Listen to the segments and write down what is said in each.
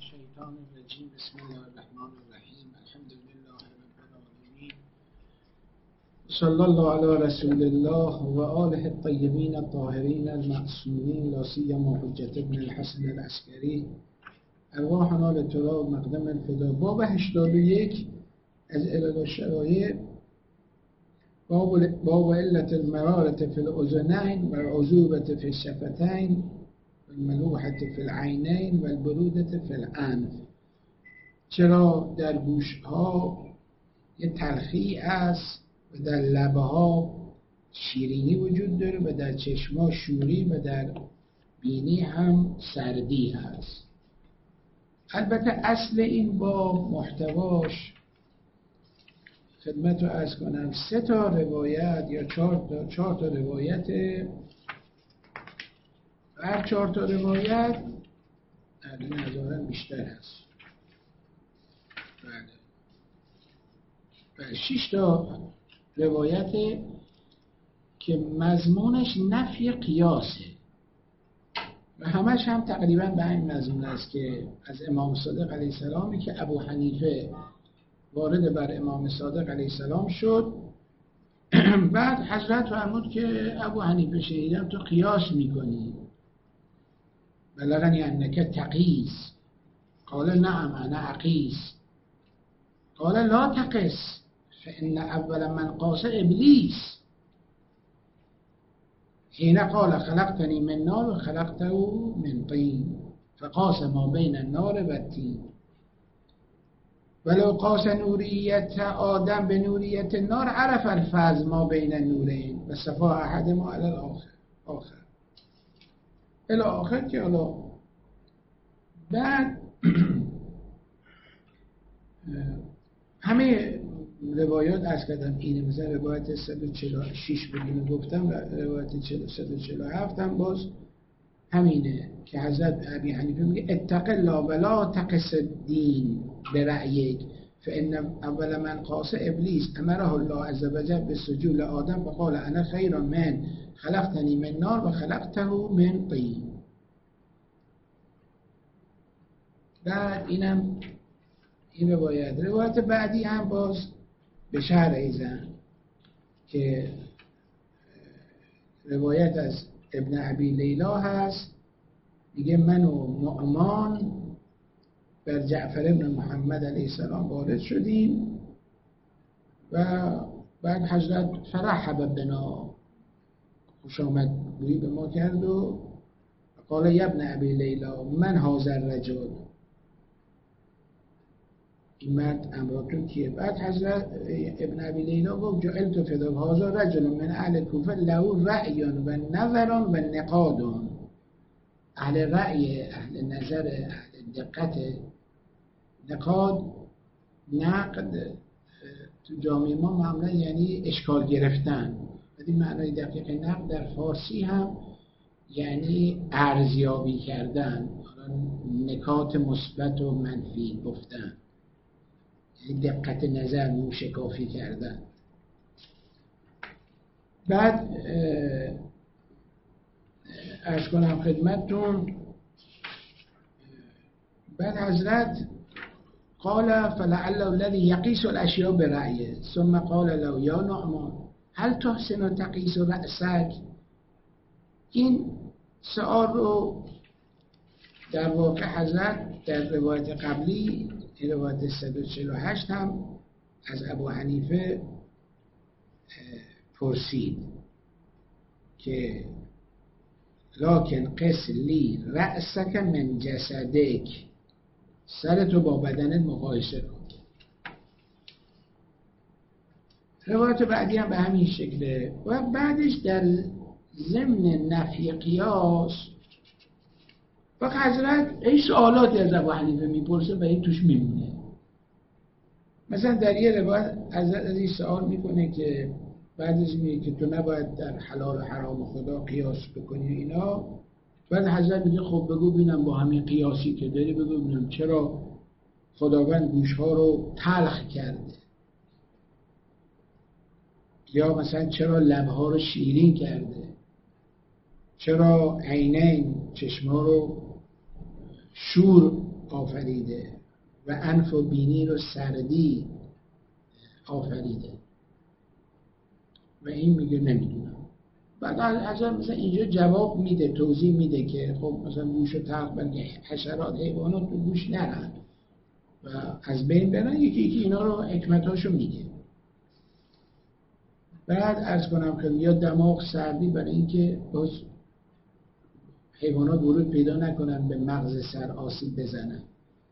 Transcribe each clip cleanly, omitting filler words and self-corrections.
الشیطان الرجیم. بسم الله الرحمن الرحیم. الحمد لله رب العالمین. صلی الله علی رسول الله و آله الطیبین الطاهرین المعصومین، لا سیما حجة ابن الحسن العسکری ارواحنا لتراب مقدم الفدا. باب 81 از علل الشرایع، باب علت المرارة فی الاذنین و العذوبة فی الشفتین و الملوحة فی العینین و البرودة فی الانف. چرا در گوشها یه تلخی است و در لبها شیرینی وجود داره و در چشمها شوری و در بینی هم سردی هست. البته اصل این با محتواش خدمت رو عرض کنم 3 روایت یا 4 تا روایت. هر 4 روایت در نظرم بیشتر هست. بله 6 روایت که مضمونش نفی قیاسه و همش هم تقریبا به این مضمون است که از امام صادق علیه السلامی که ابو حنیفه وارد بر امام صادق علیه السلام شد. بعد حضرت فرمود که ابو حنیفه شنیدم تو قیاس میکنی، بلغنی انک تقیس. قال نعم انا اقیس. قال لا تقس فان اول من قاس ابلیس حين قال خلقتني من نار و خلقته من طین فقاس ما بین النار و الطین ولو قاس نوریت آدم به نوریت النار عرف الفرق ما بین النورین و صفا احدهما علی الاخر الی آخر. که حالا بعد همه روایات از کردم اینه، مثلا روایت 146 بودیم گفتم، روایت 147 هم باز همینه که حضرت ابی حنیفه میگه اتق الله ولا تقص الدین برأیک فان اول من قاس ابلیس امره الله عز وجل بالسجود لآدم فقال انا خیر من خلقتنی من نار و خلقته من طین. بعد اینم این روایت بعدی هم باز به شهر ایزن که روایت از ابن ابی لیلا هست، میگه من و نعمان بر جعفر ابن محمد علیه السلام وارد شدیم و بعد حضرت فرحب بنا، خوش آمد گویی به ما کرد و قال یا ابن ابی لیلا من هذا الرجل، این مرد امراتون کیه؟ بعد حضرت ابن ابی لیلا گفت جعلت فدا هذا رجل من اهل کوفه له رأی و نظر و نقاد. اهل رأی، اهل نظر، اهل دقت، نقاد، نقد تو جامعه ما معمولا یعنی اشکال گرفتن. این معنای دقیق نقد در فارسی هم یعنی ارزیابی کردن، نکات مثبت و منفی گفتن، دقت نظر موشکافی کردن. بعد عرض کنم خدمتتون، بعد حضرت قال فلعل الذي يقيس الاشياء برأيه ثم قال له یا نعمان هل تحسن تقيس رأسك. این سؤال رو در واقع حضرت در روایت قبلی، روایت 148 هم از ابو حنیفه پرسید که لکن قس لی رأسک من جسدک، سرتو با بدنت مقایسه کن. روایت بعدی هم به همین شکله. و بعدش در ضمن نفی قیاس و حضرت این سوالاتی از ابو حنیفه میپرسه و این توش میمونه. مثلا در یه روایت حضرت از این سوال میکنه که بعدش میگه که تو نباید در حلال و حرام خدا قیاس بکنی اینا. بعد حضرت میگه خب بگو بینم با همین قیاسی که داری بگو بینم چرا خداوند گوشها رو تلخ کرده، یا مثلا چرا لبها رو شیرین کرده، چرا عینین چشما رو شور آفریده و انف و بینی رو سردی آفریده و این میگه نمیدونم. بعد از مثلا اینجا جواب میده، توضیح میده که خب مثلا گوش و تلق بلکه حشرات حیوانات تو گوش نرن و از بین برن، یکی اینا رو حکمتاشو میگه. بعد عرض کنم که یا دماغ سردی برای اینکه باز حیوانات ورود پیدا نکنن به مغز سر آسیب بزنن.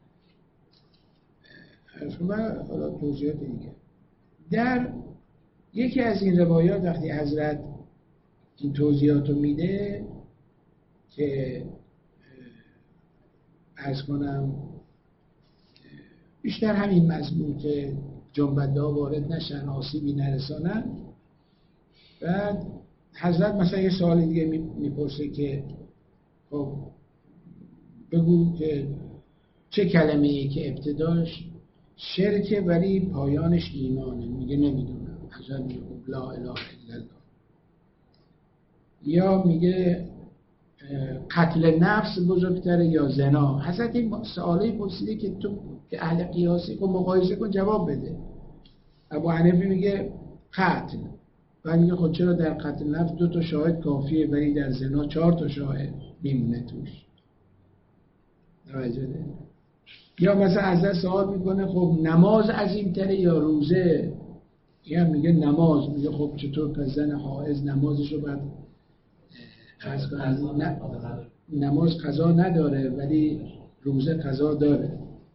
عرض کنم حالا توضیحات دیگه. در یکی از این روایات وقتی حضرت این توضیحات رو میده که عرض کنم بیشتر همین مضمون که جنبنده ها وارد نشن، آسیبی نرسانن. بعد حضرت مثلا یه سوال دیگه میپرسه که خب بگو که چه کلمه ای که ابتداش شرکه ولی پایانش ایمانه؟ میگه نمیدونم. حضرت میگه لا اله الا الله. یا میگه قتل نفس بزرگتره یا زنا؟ حضرت این سوالی پرسیده که تو که اهل قیاسی خب مقایسه کن جواب بده. ابو حنیفه میگه قتل، بعد میگه خب چرا در قتل نفس 2 تا شاهد کافیه ولی در زنا 4 تا شاهد میمونه توش؟ توجه. یا مثلا ازش سوال میکنه خب نماز عظیم‌تره یا روزه؟ یا میگه نماز. میگه خب چطور که زن حائض نمازشو بعد نماز قضا نداره ولی روزه قضا داره.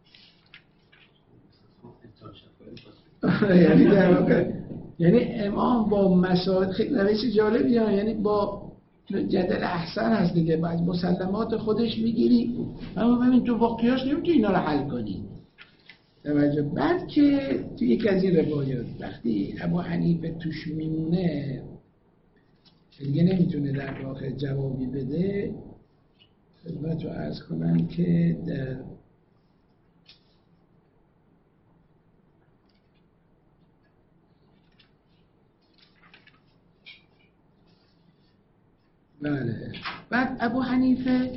یعنی در واقع یعنی امام با مسائل خیلی روش جالبیه، یعنی با جدل احسن هست دیگه، بعد مسلمات خودش میگیری اما ببین تو واقعیاش نمیتونی اینا رو حل کنی. توجه. بعد که تو یک از این روایات وقتی ابو حنیفه توش میمونه دیگه نمیتونه در واقع جوابی بده، خدمت رو عرض کنم که در بله. بعد ابو حنیفه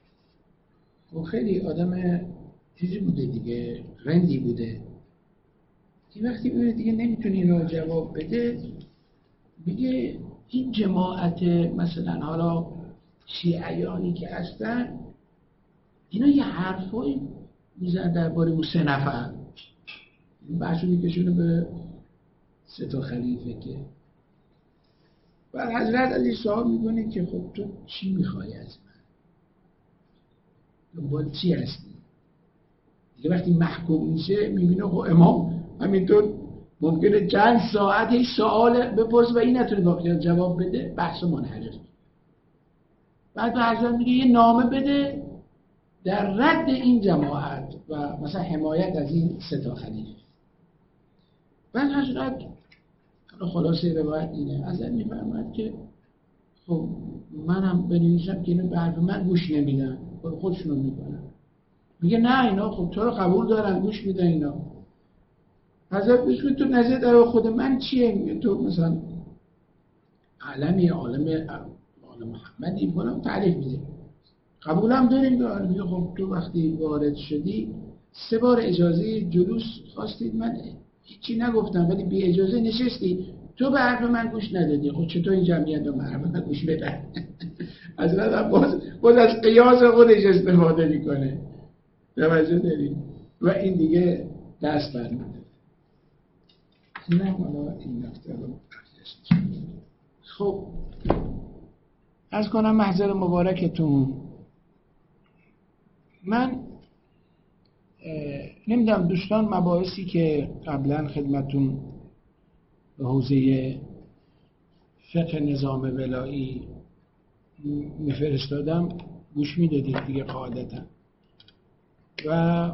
خیلی آدم چیزی بوده دیگه، رندی بوده. این وقتی میبینه دیگه نمیتونه اینو جواب بده، میگه این جماعت مثلا حالا شیعیانی که هستن اینا یه حرفایی میزن درباره اون 3 نفر، بحثو میکشونه به 3 تا خلیفه. که بعد حضرت از این سوال میکنه که خب تو چی میخوای از من؟ دنبال چی هستی؟ دیگه وقتی محکوم میشه میبینه خب امام همینطور ممکنه چند ساعت هیچ سوال بپرس و این نتونه با جواب بده، بحث منحرف. بعد به حضرت میگه یه نامه بده در رد این جماعت و مثلا حمایت از این 3 تا خلیفه. بعد حضرت خلاصه روایت اینه، حضرت میفرماید که خب منم بنویسم که اینو به حرف من گوش نمیدن، خودشونو میکنن. میگه نه اینا خب تو رو قبول دارن، گوش میدن اینا. حضرت بهش تو نظر در خود من چیه؟ میگه تو مثلا عالمی آل محمدی کنم تعریف میده، قبولم داریم. میگه خب تو وقتی وارد شدی 3 بار اجازه جلوس خواستید، من هیچی نگفتم ولی بی اجازه نشستی، تو به حرف من گوش ندادی. خب چطور این جمعیت رو حرف من گوش بدن؟ حضرت باز از قیاس خودش استفاده میکنه. توجه دارید؟ و این دیگه دست برمیده. نه حالا این نکته رو خب عرض کنم محضر مبارکتون. من نمیدونم دوستان مباحثی که قبلا خدمتون به حوزه فقه نظام ولایی میفرستادم گوش میدادید دیگه قاعدتا، و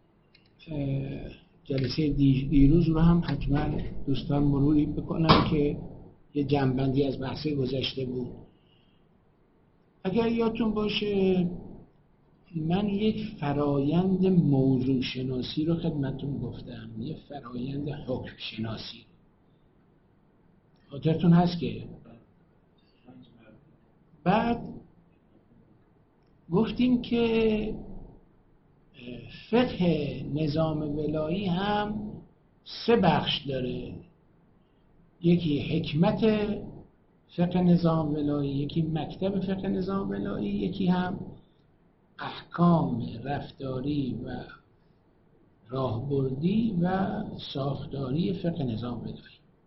جلسه دیروز رو هم حتما دوستان مروری بکنم که یه جنبندی از بحث گذشته بود. اگر یادتون باشه من یک فرایند موضوع شناسی رو خدمتون گفتم، یه فرایند حکم شناسی. خاطرتون هست که بعد گفتیم که فقه نظام ولایی هم 3 بخش داره. یکی حکمت فقه نظام ولایی، یکی مکتب فقه نظام ولایی، یکی هم احکام رفتاری و راهبردی و ساختاری فقه نظام ولایی.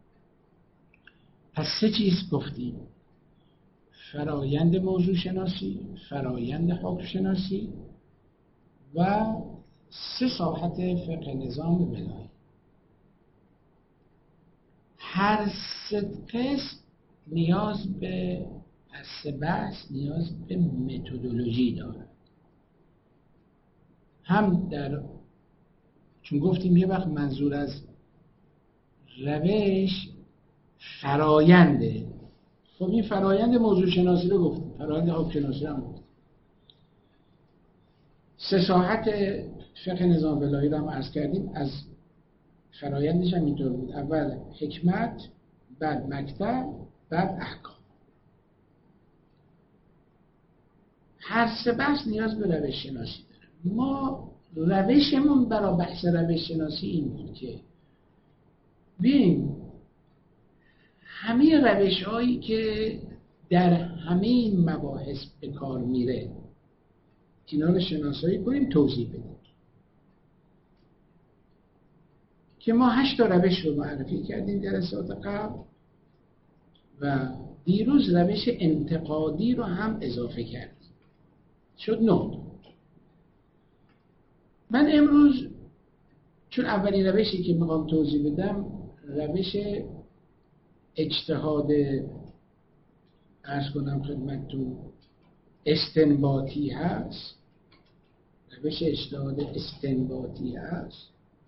پس 3 چیز گفتیم: فرایند موضوع شناسی، فرایند حکم شناسی و 3 ساحت فقه نظام ولایی. هر 3 قسم نیاز به هر 3 بحث نیاز به متدولوژی داره. هم چون گفتیم یه وقت منظور از روش فراینده. خب این فرایند موضوع شناسی رو گفتیم، فرایند حکم شناسی رو هم گفتیم. 3 ساحت فقه نظام ولایی رو هم عرض کردیم. از فرایندش هم اینطور بود: اول حکمت، بعد مکتب، بعد احکام. هر 3 بحث نیاز به روش شناسی داره. ما روشمون برای بحث روش شناسی این بود که ببینیم همه روش هایی که در همه این مباحث به کار میره اینا رو شناسایی کنیم، توضیح بدیم. که ما 8 تا روش رو معرفی کردیم جلسات قبل و دیروز روش انتقادی رو هم اضافه کردیم، شد 9. من امروز چون اولین روشی که میخوام توضیح بدم روش اجتهاد عرض کنم خدمتتون استنباطی هست، روش اجتهاد استنباطی هست.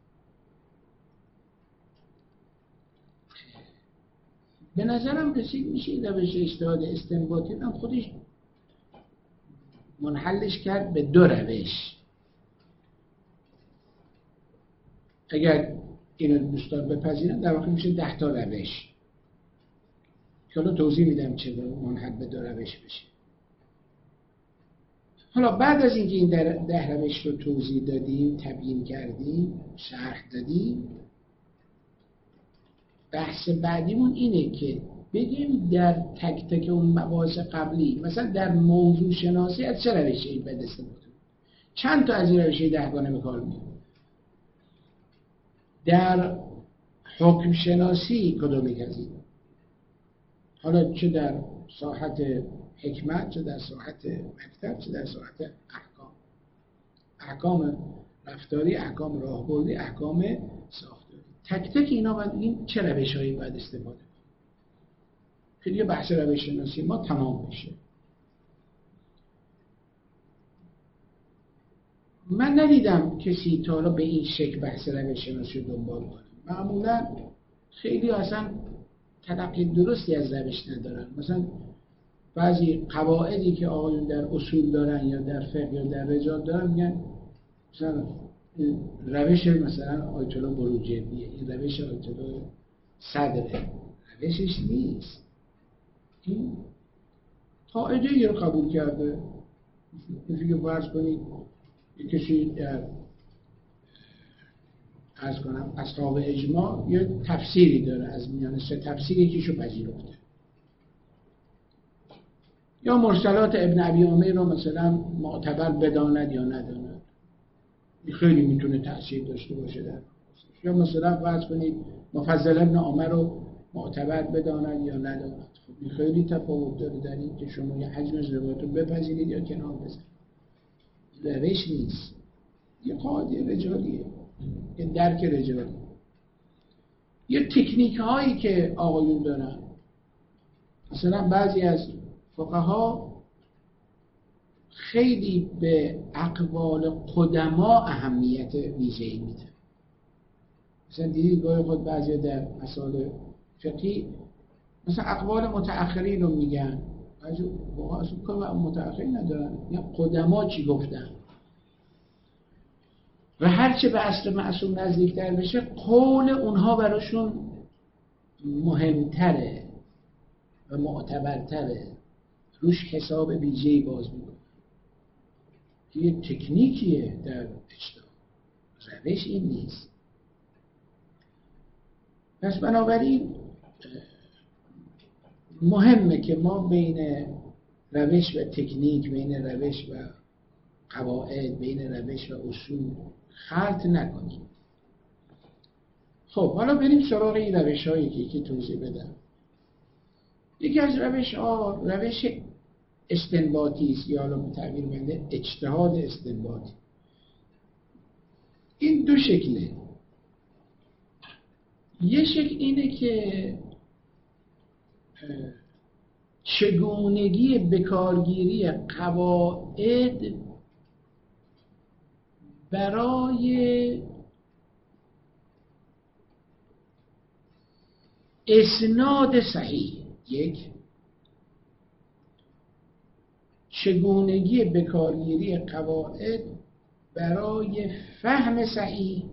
به نظرم رسید میشه روش اجتهاد استنباطی هم خودش منحلش کرد به 2 روش. اگر اینو دوستان بپذیرن در واقع میشه 10 تا روش که حالا توضیح میدم چرا منحل به 2 روش بشه. حالا بعد از اینکه این 10 روش رو توضیح دادیم، تبیین کردیم، شرح دادیم، بحث بعدیمون اینه که بگیم در تک تک اون مباحث قبلی، مثلا در موضوع شناسی از چه روشی باید استفاده کنیم، چند تا از این روشی 10 گانه به کار میاد. در حکم شناسی کدوم یک از این، حالا چه در ساحت حکمت، چه در ساحت مکتب، چه در ساحت احکام، احکام رفتاری، احکام راهبردی، احکام ساختاری، تک تک اینا باید این چه روش‌هایی باید استفاده کنیم که دیگه بحث روش شناسی ما تمام بشه. من ندیدم کسی تا حالا به این شکل بحث روش شناسی رو دنبال کنه. معمولا خیلی اصلا تلقی درستی از روش ندارن. مثلا بعضی قواعدی که آقایون در اصول دارن یا در فقه یا در رجال دارن میگن مثلا روش مثلا آیت الله بروجردیه، این روش آیت الله صدره. روشش نیست. این قاعده‌ای رو قبول کرده. مثل که فرض کنید یک کسی در عرض کنم اصحاب اجماع یه تفسیری داره، از میان 3 تفسیر یکیشو پذیرفته، یا مرسلات ابن ابی عمر رو مثلا معتبر بداند یا نداند، این خیلی میتونه تأثیر داشته باشه در، یا مثلا فرض کنید مفضل ابن عمر رو معتبر بداند یا نداند. خب این خیلی تفاوت داره در این که شما یه حجم از روایت رو بپذیرید یا کنار بذارید. روش نیست، یه قاعده رجالیه، یه درک رجالی، یه تکنیک هایی که آقایون دارن. مثلا بعضی از فقها خیلی به اقوال قدما اهمیت ویژه‌ای میده. مثلا دیدید گاهی خود بعضی در مسائل فقهی مثلا اقوال متأخرین رو میگن، بعضی واقعا اصلا کار متأخرین ندارن، یا قدما چی گفتن، و هرچه به اصل معصوم نزدیکتر بشه قول اونها براشون مهمتره و معتبرتره، روش حساب ویژه‌ای باز میکنه. یه تکنیکیه در اجتهاد. روش این نیست. پس بنابراین مهمه که ما بین روش و تکنیک، بین روش و قواعد، بین روش و اصول خلط نکنیم. خب حالا بریم سراغ این روش هایی که توضیح بدم. یکی از روش ها روش استنباطی است، یا حالا تعبیر بنده اجتهاد استنباطی. این دو شکله. یه شکل اینه که چگونگی بکارگیری قواعد برای اسناد صحیح. یک، چگونگی بکارگیری قواعد برای فهم صحیح.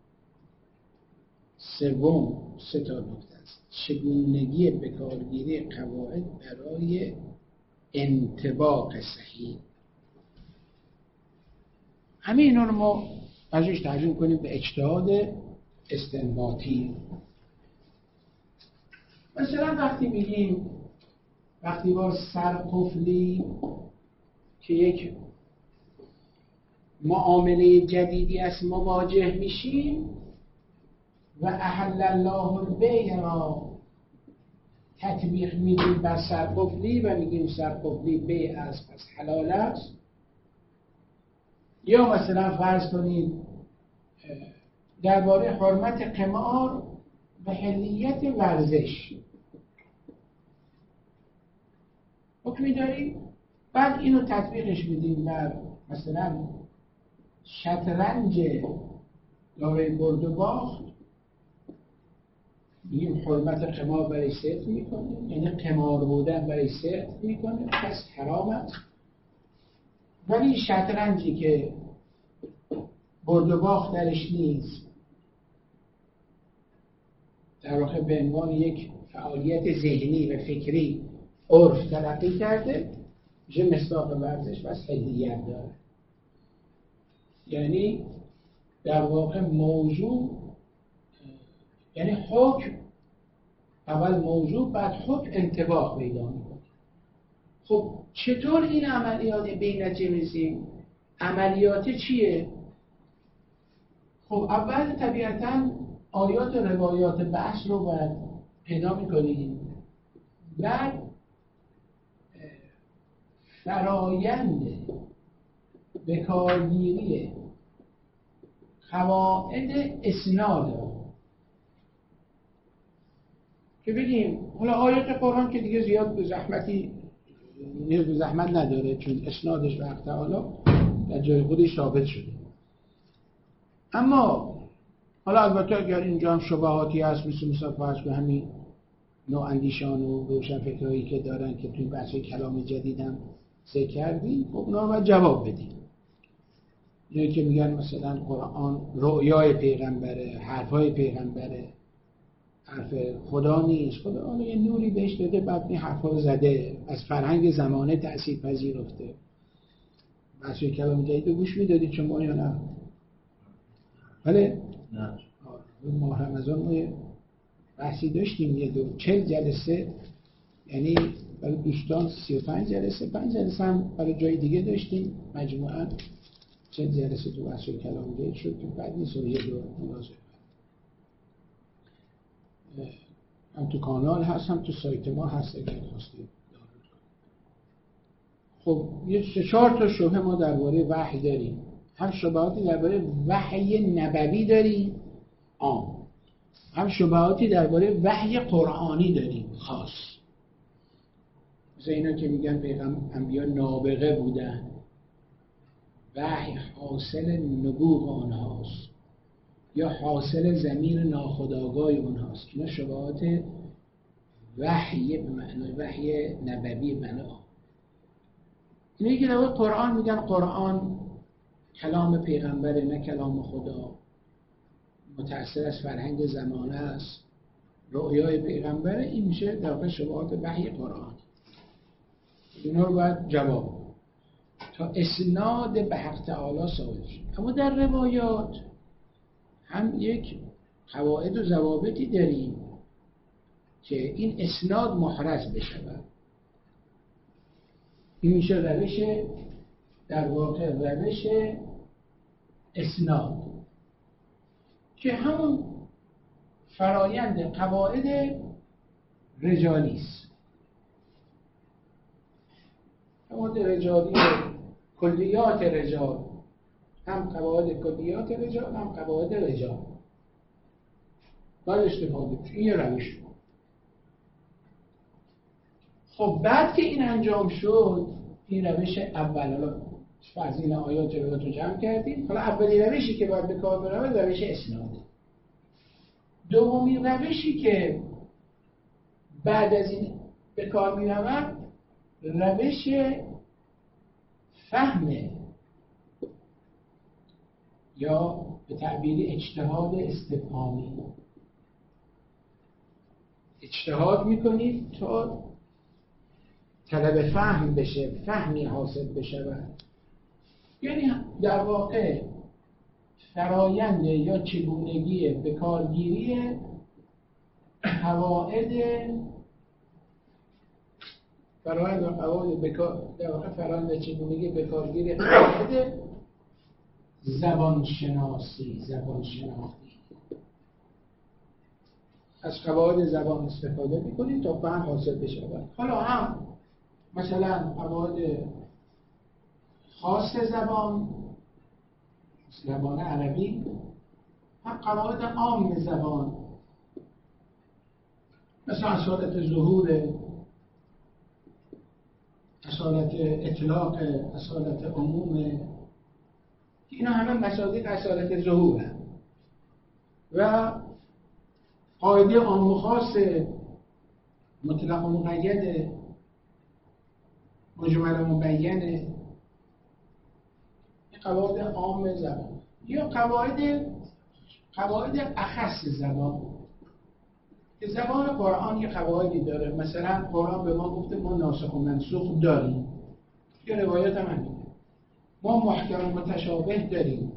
سوم، سه تا نکته است. چگونگی بکارگیری قواعد برای انطباق صحیح. همه اینا رو ما ازش ترجمه کنیم به اجتهاد استنباطی. مثلا وقتی میگیم، وقتی با سرقفلی که یک معامله جدیدی است مواجه میشیم و احل الله البیع را تطبیق میدیم بر سرقفلی و میگیم سرقفلی بیع است پس حلال است، یا مثلا فرض کنید درباره حرمت قمار و حلیت ورزش حکمی داریم، بعد اینو تطبیقش میدیم بر مثلا شطرنج دارای برد و باخت، میگیم حرمت قمار برای صرف میکنه، یعنی قمار بودن برای صرف میکنه پس حرام است. ولی شطرنجی که برد و باخت درش نیست، در واقع به عنوان یک فعالیت ذهنی و فکری عرف تلقی کرده، میشه مصداق ورزش و حلیت داره. یعنی در واقع موضوع، یعنی حکم اول موضوع بعد حکم انطباق پیدا میکنه. خب چطور این عملیات به این نتیجه میرسیم؟ عملیات چیه؟ خب اول طبیعتاً آیات و روایات بحث رو باید پیدا میکنیم، بعد فرایند بکارگیری قواعد اسناد که بگیم حالا آیات قرآن که دیگه زیاد به زحمتی نیاز به زحمت نداره، چون اسنادش وقت تعالی در جای خودش ثابت شده. اما حالا البته اگر اینجا هم شبهاتی هست، مثل فرض به همین نوع اندیشان و روشن فکرهایی که دارن که توی بحث کلام جدید هم ذکر کردیم، خب اونا رو باید جواب بدیم. اینه که میگن مثلا قرآن رؤیای پیغمبره، حرفای پیغمبره، حرف خدا نیست. خدا یه نوری بهش داده، بعد این حرفا رو زده، از فرهنگ زمانه تأثیر پذیرفته. بحث کلام جدید رو گوش میدادید شما یا نه؟ بله؟ نه. ماه رمضان ما یه بحثی داشتیم، یه 40 جلسه، یعنی برای دوستان 35 جلسه، 5 جلسه هم برای جای دیگه داشتیم، مجموعاً 40 جلسه تو بحث کلام جدید شد که بعد نیست یه دور مناظره هم تو کانال هست هم تو سایت ما هست اگر خواستید. خب یه 3-4 تا شبهه ما درباره وحی داریم. هم شبهاتی درباره وحی نبوی داریم عام، هم شبهاتی درباره وحی قرآنی داریم خاص. مثل اینا که میگن انبیا نابغه بودن، وحی حاصل نبوغ آنهاست یا حاصل ضمیر ناخودآگاه اونهاست. اینا شبهات وحی به معنای وحی نبوی به معنای اینه که در قرآن میگن قرآن کلام پیغمبره نه کلام خدا، متأثر از فرهنگ زمانه است، رؤیای پیغمبره. این میشه در واقع شبهات وحی قرآن. اینا رو باید جواب تا اسناد به حق تعالی ثابت شد. اما در روایات هم یک قواعد و ضوابطی داریم که این اسناد محرز بشود. این میشه روش، در واقع روش اسناد که همون فرایند قواعد رجالی است. قواعد رجالی، کلیات رجال، هم قواعد کلیات رجال هم قواعد رجال باید استفاده بشه. این یه روش. خب بعد که این انجام شد، این روش اول، حالا از این آیات رو جمع کردیم، حالا اولی روشی که باید به کار برود روش اسناده. دومی روشی که بعد از این به کار می رود روش فهمه، یا به تعبیر اجتهاد استفهامی. اجتهاد میکنید تا طلب فهم بشه، فهمی حاصل بشود. یعنی در واقع فرایند یا چگونگی به کارگیری قواعد، در واقع فرایند چگونگی به کارگیری قواعد زبانشناختی. از قواعد زبان استفاده میکنید تا فهم حاصل بشود. حالا هم مثلا قواعد خاص زبان عربی، هم قواعد عام زبان، مثلا اصالت ظهور، اصالت اطلاق، اصالت عموم. اینا همه مصادیق اصالت ظهور هم. و قاعده عام و خاص، مطلق و مقید، مجمل و مبینه، قواعد عام زبان. یا قواعد اخص زبان، که زبان قرآن یه قواعدی داره. مثلا قرآن به ما گفته ما ناسخ و منسوخ داریم، یه روایت هم همینه. ما محکم و متشابه داریم.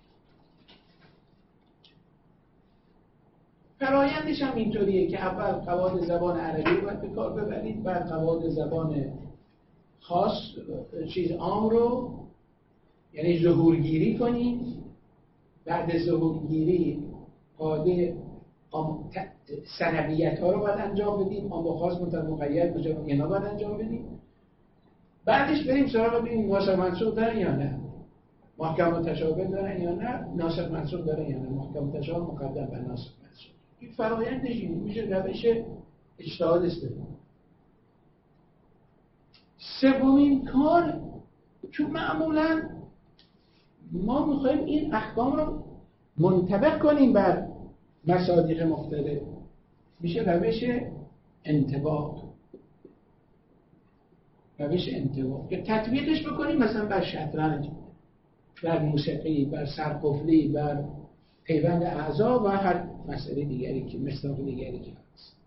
فرایندش هم اینطوریه که اول قواعد زبان عربی باید به کار ببرید، بعد قواعد زبان خاص، عام رو، یعنی ظهورگیری کنید. بعد ظهورگیری قاعده سنویت ها رو باید انجام بدیم، عام و خاص، مطلق مقید، مجمل، اینا باید انجام بدیم. بعدش بریم سراغ ببینیم ناسخ منسوخ دارن یا نه، محکم و متشابه دارن یا نه، ناسخ منسوخ دارن یا نه، محکم و متشابه مقدم بر ناسخ منسوخ. این فرآیندش این میشه روش اجتهاد استفاده. سومین کار، چون معمولا ما میخوایم این احکام رو منطبق کنیم بر مصادیق مختلف، میشه روش انطباق. که تطبیقش بکنیم مثلا بر شطرنج، بر موسیقی، بر سرقفلی، بر پیوند اعضا و هر مسئله دیگری که مصداق دیگری که هست.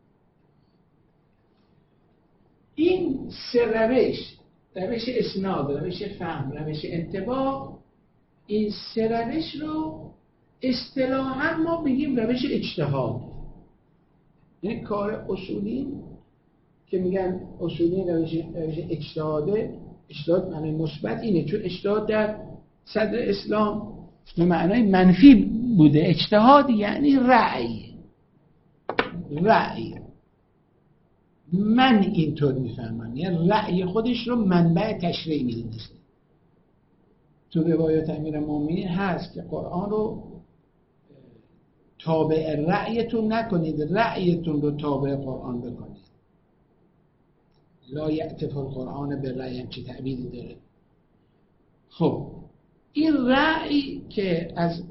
این سه روش اسناد، روش فهم، روش انطباق، این سه روش رو اصطلاحاً ما بگیم روش اجتهاد. یعنی کار اصولی که میگن اصولی روش اجتهاده، اجتهاد معنی مثبت اینه، چون اجتهاد در صدر اسلام به معنای منفی بوده. اجتهاد یعنی رأی. من اینطور میفهمم، یعنی رأی خودش رو منبع تشریع میدونسته. تو روایات امیرالمومنین هست که قرآن رو تابع رأیتون نکنید، رأیتون رو تابع قرآن بکنید. لا یعتف القرآن به رأی، هم چه تعبیری داره. خب این رأی که از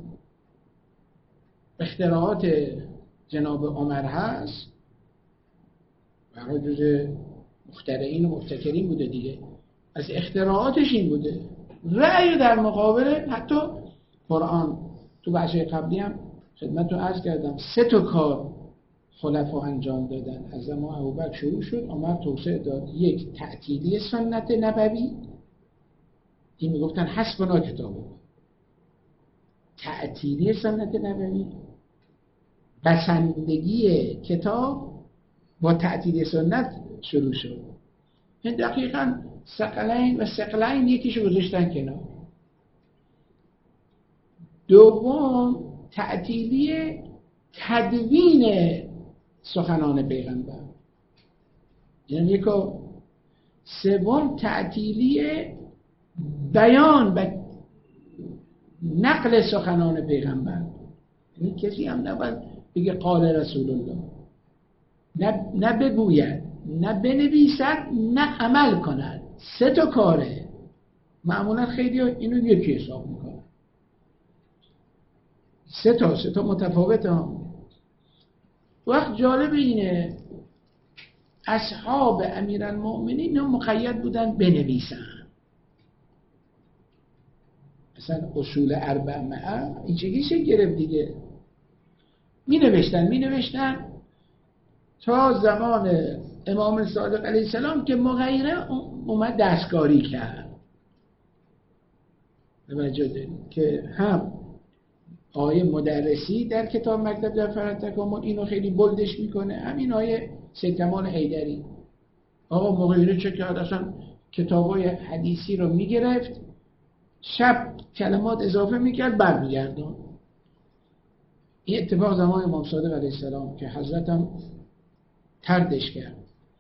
اختراعات جناب عمر هست، برای جز مخترعین و مبتکرین بوده دیگه، از اختراعاتش این بوده. رأی در مقابل حتی قرآن تو بحث قبلی هم خدمتتون عرض کردم 3 کار خلفا انجام دادن. از زمان ابوبکر شروع شد، عمر توسعه داد. 1 تعطیلی سنت نبوی، این میگفتن حسبنا کتاب الله. تعطیلی سنت نبوی، بسندگی کتاب با تعطیلی سنت شروع شد. این دقیقاً ثقلین و ثقلین یکیشو گذاشتن کنار. دوم تعطیلی تدوین سخنان پیغمبر، یعنی یکو. سوم تعطیلی بیان و نقل سخنان پیغمبر، یعنی کسی هم نباید بگه قال رسول الله، نه بگوید، نه بنویسد، نه عمل کند. 3 تا کاره. معمولا خیلی اینو یکی حساب میکنه. 3 تا متفاوت هم. وقت جالب اینه اصحاب امیرالمؤمنین مقید بودن بنویسن. مثلا اصول 400 این چگیشه گرفت دیگه. می نوشتن تا زمان امام صادق علیه السلام که مغیره اومد دستکاری کرد. توجه دارید که هم آیه مدرسی در کتاب مکتب در فرهنگ تکامل اینو خیلی بلدش میکنه، همین آیه سید کمال حیدری. آقا مغیره چه کرد؟ اصلا کتابای حدیثی رو میگرفت، شب کلمات اضافه میکرد، برمیگردون. این اتفاق زمان امام صادق علیه السلام که حضرت هم تردش کرد.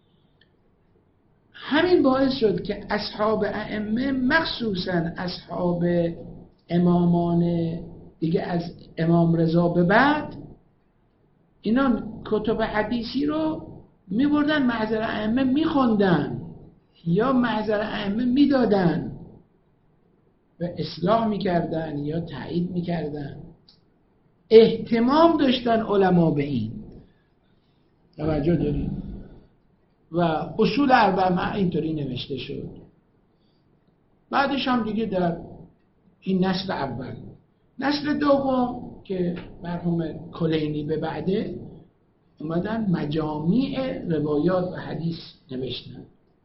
همین باعث شد که اصحاب ائمه، مخصوصا اصحاب امامان دیگه از امام رضا به بعد، اینا کتب حدیثی رو میبردن محضر ائمه میخوندن یا محضر ائمه میدادن و اصلاح میکردن یا تایید میکردن. اهتمام داشتن علما به این. توجه دارید؟ و اصول 400 اینطوری نوشته شد. بعدش هم دیگه در این نسل اول. نسل دوم که مرحوم کلینی به بعده اومدن مجامع روایات و حدیث نوشتن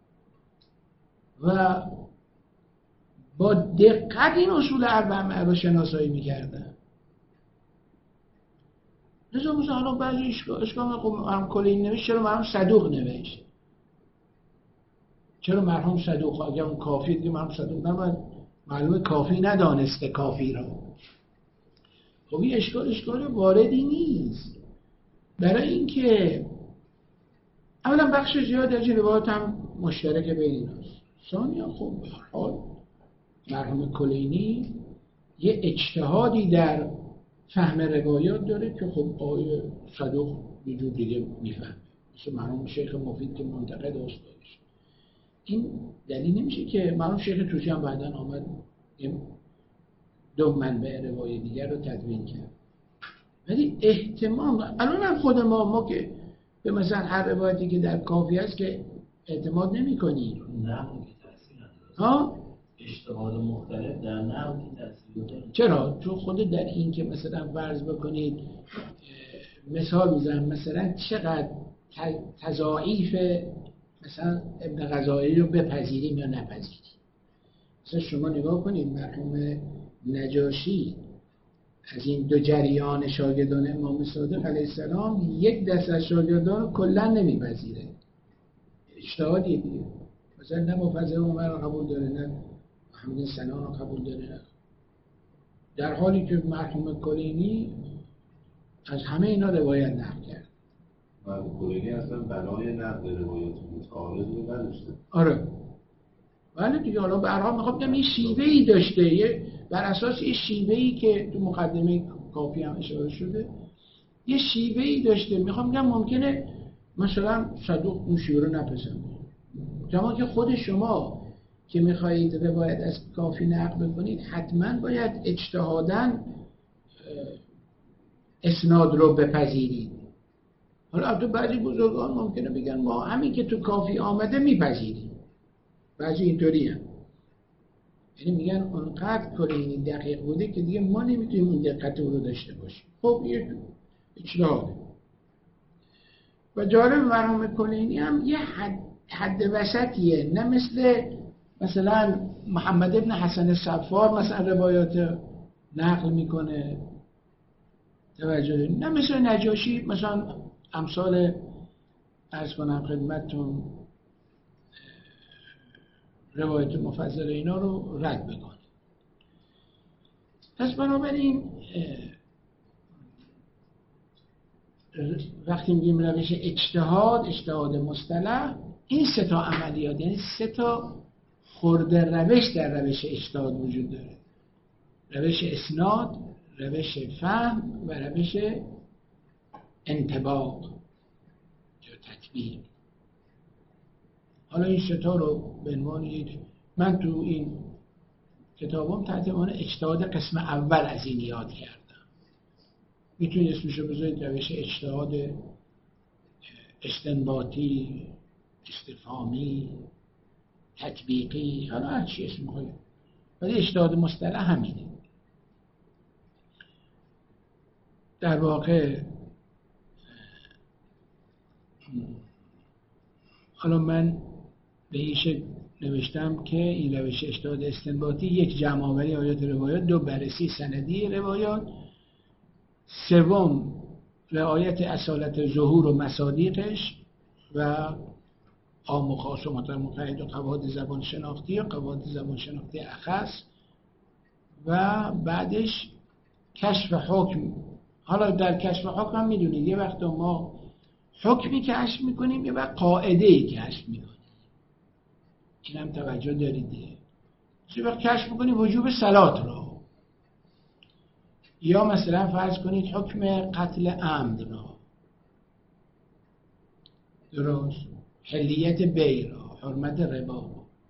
و با دقت این اصول 400 رو شناسایی میکردن. مثلا الان بعضی اشکال کلینی نوشت، چرا مرحوم صدوق نوشت؟ چرا مرحوم صدوق؟ اگر اون کافی دیگه مرحوم صدوق نباید معلومه کافی ندانسته کافی را. خب این اشکال واردی نیست، برای اینکه اولا بخش زیاد از روایات هم مشترک بین ایناست. ثانیا خب به هر حال مرحوم کلینی یه اجتهادی در فهم روایات داره که خب آقای صدوق یه جور دیگه میفهمه، مثل مرحوم شیخ مفید که منتقد استادش. این دلیل نمیشه که مرحوم شیخ توسی هم بعداً آمد 2 منبع روایت دیگر رو تدوین کرد. ولی احتمام الان هم خود ما که به مثلا هر روایتی که در کافی هست که اعتماد نمی کنیم. نحو که تأثیر نداره. اجتهاد مختلف در نحو که تأثیر داره. چرا؟ چون خود در این که مثلا فرض بکنید، مثال میزنم، مثلا چقدر تضاعیف مثلا ابن غزالی رو بپذیریم یا نپذیریم. مثلا شما نگاه کنید مرحوم نجاشی از این 2 جریان شاگردان امام صادق علیه السلام 1 دسته از شاگردان رو کلا نمیپذیره. اجتهادیه دیگه. مثلا نه مفضل عمر رو قبول داره، نه محمد سنان رو قبول داره، نه. در حالی که مرحوم کلینی از همه اینا روایت نقل کرد. کلینی اصلا بنای نقل روایات متعارض رو نداشته. آره. ولی دیگه حالا به هر حال میخوام بگم یه شیوه‌ای داشته، بر اساس یه شیوه‌ای که تو مقدمه کافی هم اشاره شده، یه شیوه‌ای داشته. میخوام بگم ممکنه مثلا صدوق اون شیوه رو نپسنده، کما که خود شما که میخواهید روایت از کافی نقل بکنید حتما باید اجتهاداً اسناد رو بپذیرید. حالا البته بعضی بزرگان ممکنه بگن ما همین که تو کافی آمده میپذیریم، بعضی اینطوری هم، یعنی میگن اونقدر کلینی دقیق بوده که دیگه ما نمیتونیم اون دقت رو داشته باشیم. خب یه اجتهاده. و جالب مرحوم کلینی هم یه حد وسطیه، نه مثلا محمد ابن حسن صفار مثلا روایات نقل میکنه، توجه دارید؟ نه مثل نجاشی مثلا امثال عرض کنم خدمتتون روایت مفصل اینا رو رد بکنه. پس بنابراین وقتی میگیم روش اجتهاد مصطلح، این سه تا عملیات، یعنی سه تا خورده روش در روش اجتهاد وجود داره: روش اسناد، روش فهم و روش انطباق یا تطبیق. حالا این سه تا رو به عنوان من تو این کتابم تحت عنوان اجتهاد قسم اول از این یاد کردم. میتونید اسمشو بذارید روش اجتهاد استنباطی، استفهامی، تطبیقی، حالا هر چی اسم میخواید، ولی اجتهاد مصطلح همینه. در واقع حالا من به این شکل نوشتم که این روش اجتهاد استنباطی یک جمع‌آوری آیات روایات، دو بررسی سندی روایات، سوم رعایت اصالت ظهور و مصادیقش و عام و خاص و مطلق مقید و قواعد زبان شناختی و قواعد زبان شناختی اخص، و بعدش کشف حکم. حالا در کشف حکم هم میدونید یه وقت ما حکمی کشف میکنیم، یه وقت قاعده‌ای کشف میکنیم. این هم توجه دارید دیگه. یه وقت کشف میکنیم وجوب صلات را، یا مثلا فرض کنید حکم قتل عمد را، درست، حلیت بیع را، حرمت ربا.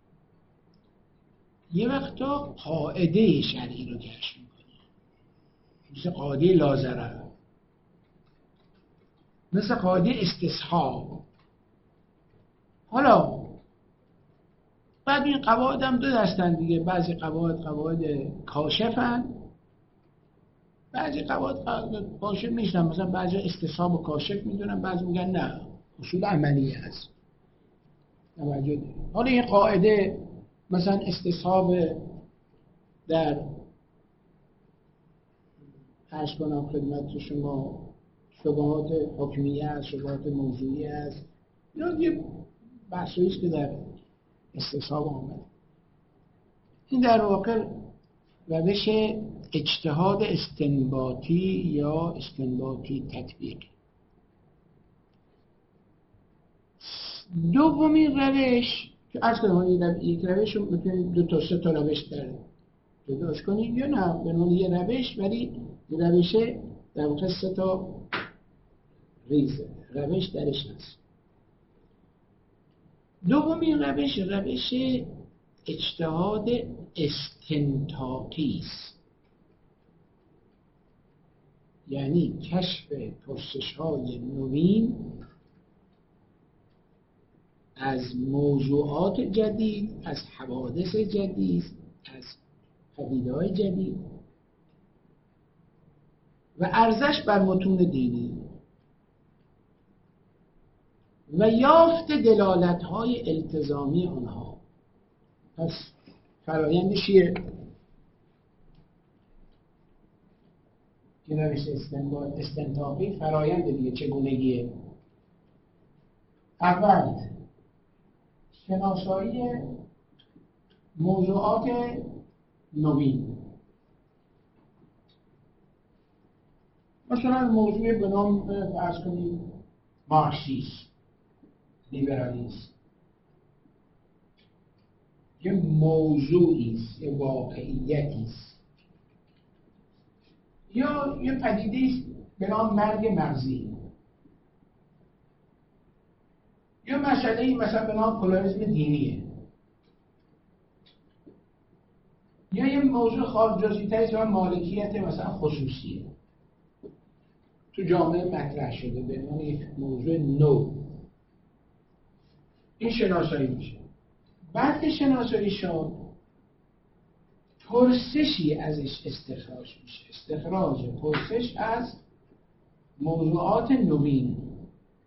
یه وقتا قاعده شرعی رو کشف میکنیم، مثل قاعده لازره، مثل قاعده استصحاب. حالا بعد این قواعد هم دو دستن دیگه، بعضی قواعد کاشفن، بعضی قواعد کاشف نیستن، مثلا بعضی استصحاب و کاشف میدونن، بعضی میگن نه اصول عملیه هست. حالا این قاعده مثلا استصحاب در عرض کنم خدمت شما شبهات حکمیه است، شبهات موضوعی است، یا یه بحثیست که در استصحاب آمده. این در واقع روش اجتهاد استنباطی یا استنباطی تطبیقی. دومین روش که عرض کنم یک روش رو میتونید دو تا سه تا روش در جداش کنید، یا نه به نوع یه روش، ولی روش در واقع سه تا روش درش هست. دومین روش اجتهاد استنطاقی است، یعنی کشف پرسش‌های نوین از موضوعات جدید، از حوادث جدید، از پدیده‌های جدید و ارزش بر متون دینی و یافت دلالت‌های التزامی آنها. پس فرایندش چیه؟ که روش استنطاقی فرایند دیگه چگونگیه؟ اول شناسایی موضوعات نوین، مثلا موضوع به نام فرض کنید مارکسیسم، لیبرالیسم، یه موضوعی است، یه واقعیتی است، یا یه پدیده است به نام مرگ مغزی، یا مسئله مثلا به نام پولاریسم دینیه، یا یه موضوع خارج جزئی‌تری است مالکیت مثلا خصوصیه تو جامعه مطرح شده به عنوان یک موضوع نو. این شناسایی میشه. بعد که شناسایی شد پرسشی ازش استخراج میشه، استخراج پرسش از موضوعات نوین،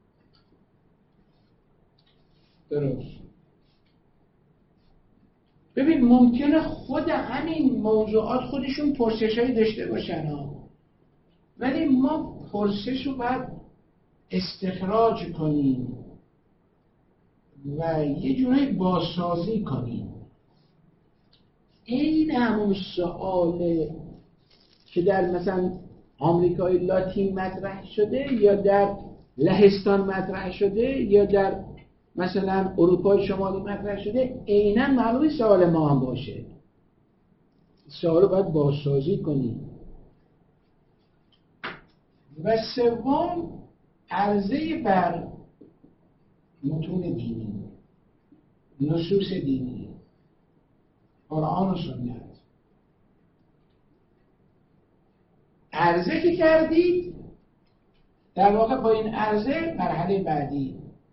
درست. ببین ممکنه خود همین موضوعات خودشون پرسشایی داشته باشن ها، ولی ما پرسش رو باید استخراج کنیم و یه جورایی بازسازی کنیم. این همون سؤاله که در مثلا آمریکای لاتین مطرح شده یا در لهستان مطرح شده یا در مثلا اروپای شمالی مطرح شده، عیناً معلومه سوال ما هم باشه. سوال رو باید بازسازی کنیم. و سوم عرضه بر متون دینی، نصوص دینی، قرآن و سنت. عرضه که کردید، در واقع با این عرضه مرحله بعدی،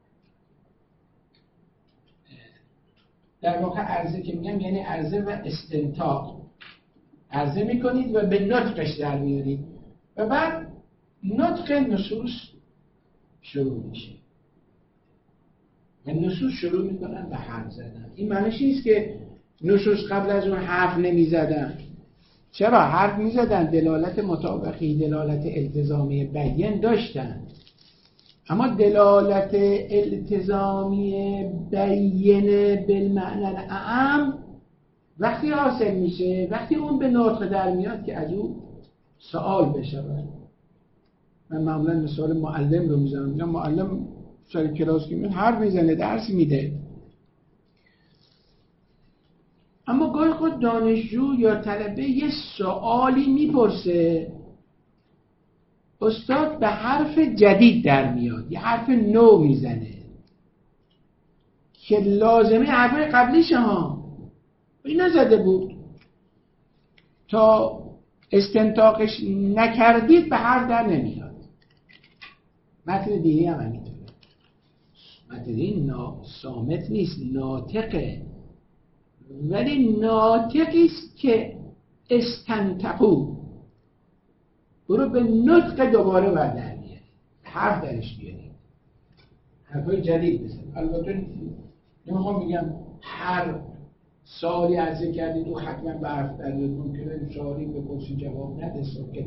در واقع عرضه که میگم یعنی عرضه و استنتاق. عرضه میکنید و به نطقش در میارید و بعد نطق نصوص شروع میشه و نصوص شروع میکنن به حرف زدن. این معنیش نیست که نصوص قبل از اون حرف نمیزدن. چرا؟ حرف میزدن، دلالت مطابقی، دلالت التزامی بیان داشتن، اما دلالت التزامی بیان بالمعنی الاعم وقتی حاصل میشه، وقتی اون به نطق در میاد که از اون سوال بشود. من معمولا مثال معلم رو میزنم، میگم معلم سر کلاس که میاد حرف میزنه، درس میده، اما گاهی خود دانشجو یا طلبه یه سوالی میپرسه، استاد به حرف جدید در میاد، یه حرف نو میزنه که لازمه حرفای قبلیش ها این نزده بود، تا استنتاقش نکردید به حرف در نمیاد. متن دینی هم همینطوره. متن دینی صامت نیست، ناطقه، ولی ناطقی است که استنتقو، برو به نطق دوباره بر در بیاری، حرف درش بیاری، حرفای جدید بزن. البته نمیخوام بگم هر سوالی عرضه کردید و حتما به حرف در بیاد، ممکنه سوالی بپرسی جواب نده، ساکت،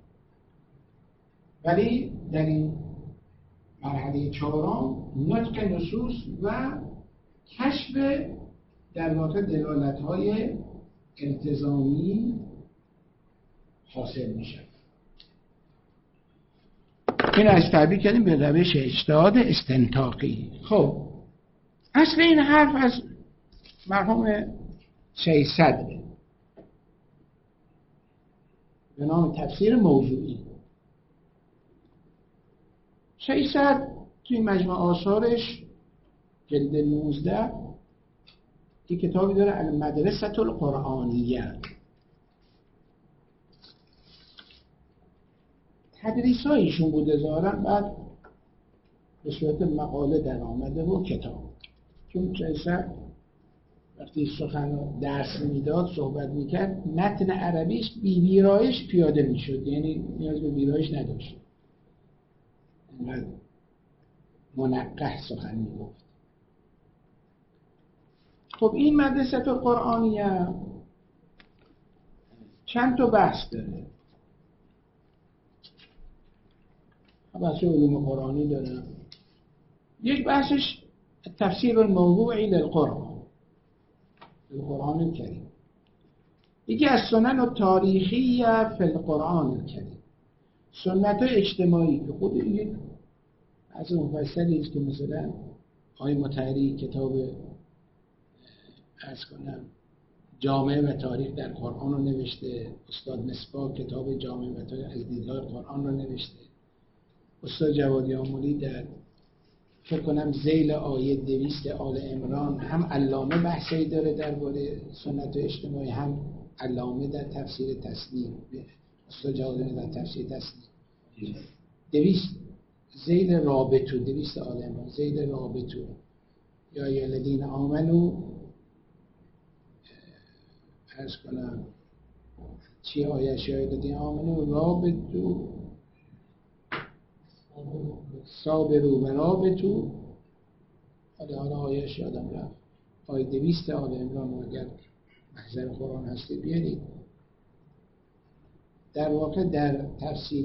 ولی در این مرحله چهارم نطق نصوص و کشف در واقع دلالت‌های التزامی حاصل میشه. این از تعبیر کردیم به روش اجتهاد استنتاقی. خب اصل این حرف از مرحوم شیخ صدر به نام تفسیر موضوعی. شیخ صدر توی مجموع آثارش جلد 19 یه کتابی داره المدرسة القرآنیه. تدریسایشون بوده ظاهراً، بعد به صورت مقاله در آمده و کتاب. چون شیخ وقتی سخن درس میداد، صحبت میکرد، متن عربیش بی ویرایش پیاده میشد، یعنی نیاز به ویرایش نداشت، اینقدر منقح سخن میگفت. خب این مدرسه قرآنیه چند تا بحث داره. بحث علوم قرآنی داره. یک بحثش تفسیر الموضوعی للقرآن، القرآن الکریم. یکی از سنن و تاریخی فی القرآن الکریم، سنت اجتماعی که خود یک از مفصلی است که مثلا آقای مطهری کتاب عرض کنم جامعه و تاریخ در قرآن رو نوشته، استاد مصباح کتاب جامعه و تاریخ از دیدگاه قرآن رو نوشته، استاد جوادی آملی در فکر کنم ذیل آیه 200 آل عمران هم علامه بحثی داره درباره سنت اجتماعی، هم علامه در تفسیر تسنیم، استاد جوادی در تفسیر تسنیم 200 ذیل رابطو 200 آل عمران ذیل رابطو یا الذین آمنو عرض کنم چی آیه یا الذین آمنو رابطو صابرو و رابطو، حالا آیهش یادم رفت، آیه 200 آل عمران اگر محضر قرآن هستید بیارید. در واقع در تفسیر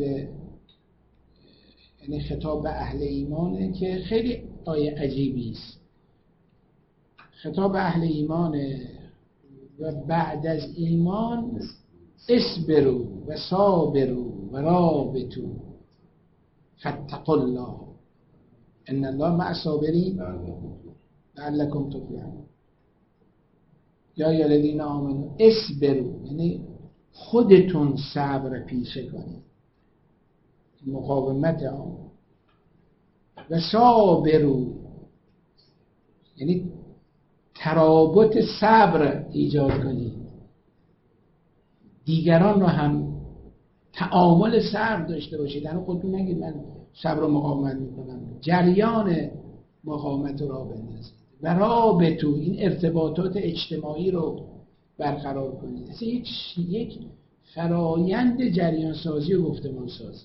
یعنی خطاب به اهل ایمانه که خیلی آیه عجیبی است. خطاب به اهل ایمانه و بعد از ایمان اصبروا و صابروا و رابطوا فاتقوا الله ان الله مع الصابرین لعلکم تفلحون. یا الذین آمنوا اصبروا، یعنی خودتون صبر پیشه کنید، مقاومت آن. و صابروا یعنی ترابط صبر ایجاد کنید، دیگران رو هم تعامل صبر داشته باشید. یعنی خودتون نگید من صبر و مقاومت میکنم، جریان مقاومت رو بندازید. و رابطو، این ارتباطات اجتماعی رو برقرار کنید. اصلا یک فرایند جریان سازی و گفتمان سازی.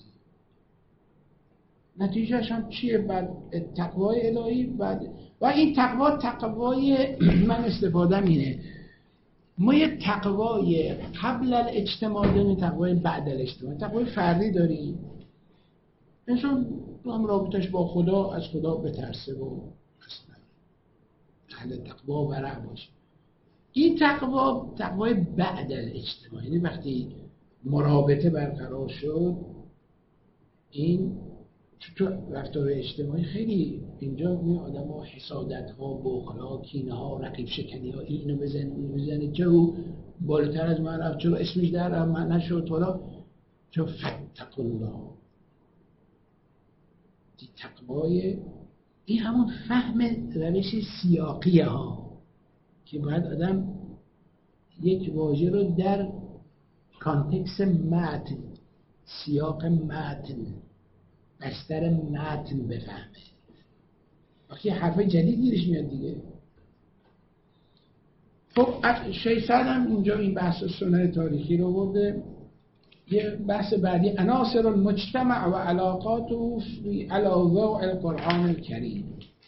نتیجهش هم چیه؟ بعد تقوای الهی. بعد و این تقوای من استفاده اینه، ما یه تقوای قبل الاجتماع داریم، تقوای بعد الاجتماع. تقوای فردی داریم، انسان هم رابطش با خدا از خدا بترسه و اهل تقوا و ورع باشه. این تقوای بعد الاجتماع، یعنی وقتی مرابطه برقرار شد، این تو رفتار اجتماعی خیلی اینجا می آدم ها حسادت ها، بخل ها، کینه ها، رقیب شکنی ها، اینو بزن اونو بزنه، چرا بالاتر از من رفت، چرا اسمش در من نشد، حالا چرا فاتقوا الله. این تقوای این همون فهم روش سیاقیه ها که باید آدم یک واژه رو در کانتکست متن، سیاق متن، بستر متن بفهمه. وقتی حرفای جدید گیرش میاد دیگه. خب 600 هم اینجا این بحث سنن تاریخی رو برده. یه بحث بعدی عناصر المجتمع و علاقاته علی ضوء القرآن الکریم.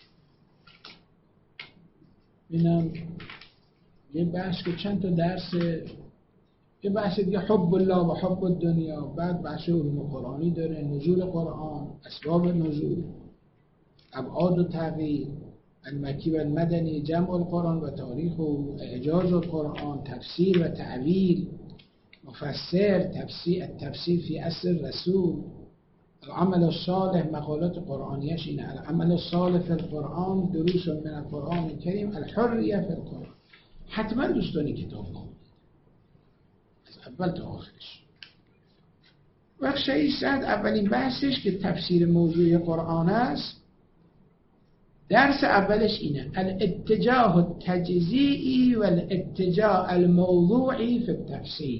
اینم یه بحث که چند تا درس، یه بحث دیگه حب الله و حب الدنیا، بعد بحث علوم قرآنی داره، نزول قرآن، اسباب نزول، ابعاد و تغییر، المکی و المدنی، جمع القرآن و تاریخ و اعجاز القرآن، تفسیر و تعویل، مفسر، تفسیر فی اصل رسول، العمل الصالح، مقالات قرآنیش اینه، العمل الصالح فی القرآن، دروس من القرآن الکریم، الحریه فی القرآن. حتما دوستانی کتاب خوندید از اول تا آخرش. وقت 600 اولین بحثش که تفسیر موضوع قرآن است، درس اولش اینه الاتجاه التجزیئی و الاتجاه الموضوعی فی التفسیر.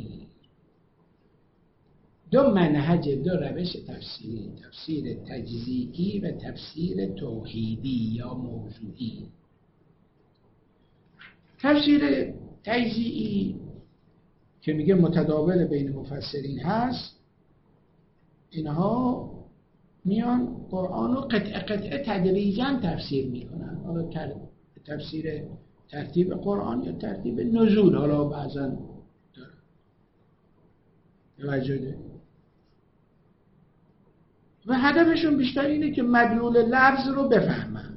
دو منهج، دو روش تفسیری، تفسیر تجزیئی و تفسیر توحیدی یا موضوعی. تفسیر تجزیئی که میگه متداول بین مفسرین هست، اینها میان قرآن رو قطعه قطعه تدریجاً تفسیر میکنن، حالا تفسیر ترتیب قرآن یا ترتیب نزول، حالا بعضا داره توجه. و هدفشون بیشتر اینه که مدلول لفظ رو بفهمن.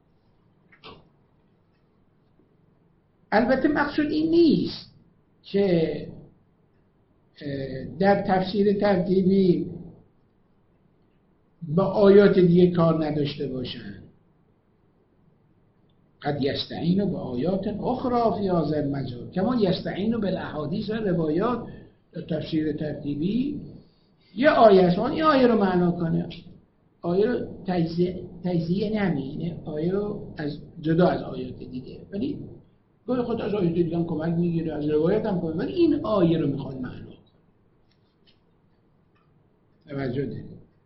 البته مقصود این نیست که در تفسیر ترتیبی با آیات دیگه کار نداشته باشن. قد یستعینوا به آیات اخری فی هذا المجال کما یستعینوا بالاحادیث و روایات. تفسیر ترتیبی یه آیه است، این آیه رو معنا کنه، آیه رو تجزیه نمینه، آیه رو از جدا از آیات دیگه، ولی گاهی خود از آیات دیگه هم کمک میگیره، از روایت هم کمک، ولی این آیه رو میخواد معنا کنه. توجه دارید.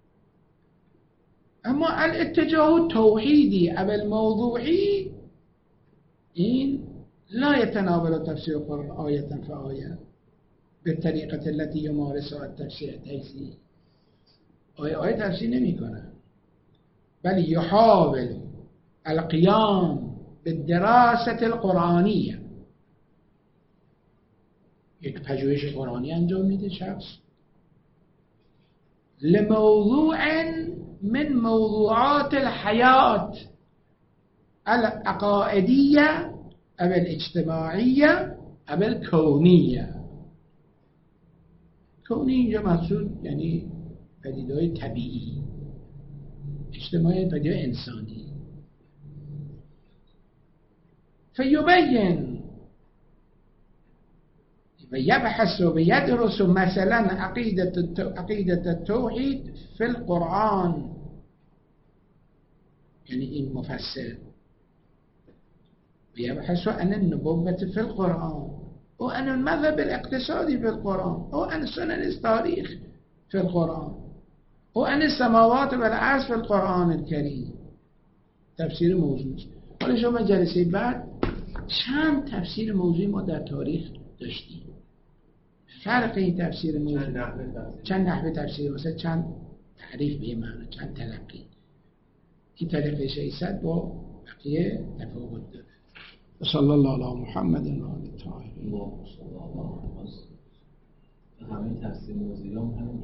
اما الاتجاه توحیدی او الموضوعی این لا يتناول تفسیر القرآن آیه فآیه بالطریقه التي یمارسها التفسیر التجزیئی. آیه تفسیر نمی کنه، بل یحاول القیام بالدراسة القرآنية، یک پژوهش قرآنی انجام میده شخص لموضوع من موضوعات الحياة العقائدية أو الاجتماعية أو الكونية. کونی اینجا مقصود یعنی پدیده‌های طبیعی، اجتماعی پدیده انسانی. فيبين ويبحث ويدرس مثلا عقيدة التوحيد في القرآن، يعني این مفسر ويبحث عن النبوة في القرآن وعن المذهب الاقتصادي في القرآن وعن سنن التاريخ في القرآن وعن السماوات والأرض في القرآن الكريم. تفسیر موضوع. حالا شما جلسه بعد چند تفسیر موضوعی ما در تاریخ داشتیم. فرق این تفسیر موضوع چند نحوه تفسیر، مثلا چند تعریف به معنی، چند تلقی. این طریق 600 با بقیه تفاوت داره. صلی الله علی محمد و آله الطاهرین. همین تفسیر موضوعی هم